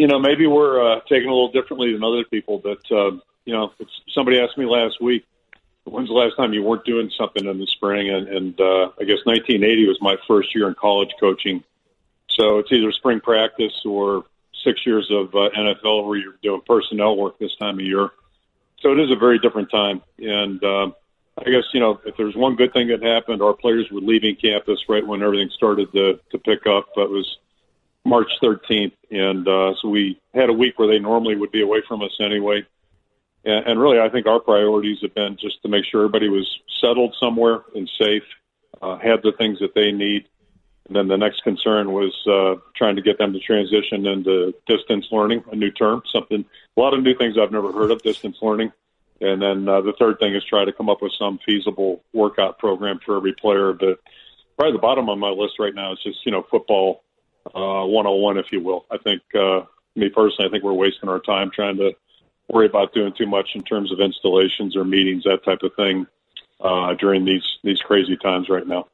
maybe we're taking it a little differently than other people, but, somebody asked me last week, when's the last time you weren't doing something in the spring? And I guess 1980 was my first year in college coaching. So it's either spring practice or 6 years of NFL where you're doing personnel work this time of year. So it is a very different time. And I guess, if there's one good thing that happened, our players were leaving campus right when everything started to pick up. It was March 13th. And so we had a week where they normally would be away from us anyway. And really, I think our priorities have been just to make sure everybody was settled somewhere and safe, had the things that they need. And then the next concern was trying to get them to transition into distance learning, a new term, a lot of new things I've never heard of, distance learning. And then the third thing is try to come up with some feasible workout program for every player. But probably the bottom on my list right now is just, football 101, if you will. I think, me personally, I think we're wasting our time trying to worry about doing too much in terms of installations or meetings, that type of thing, during these crazy times right now.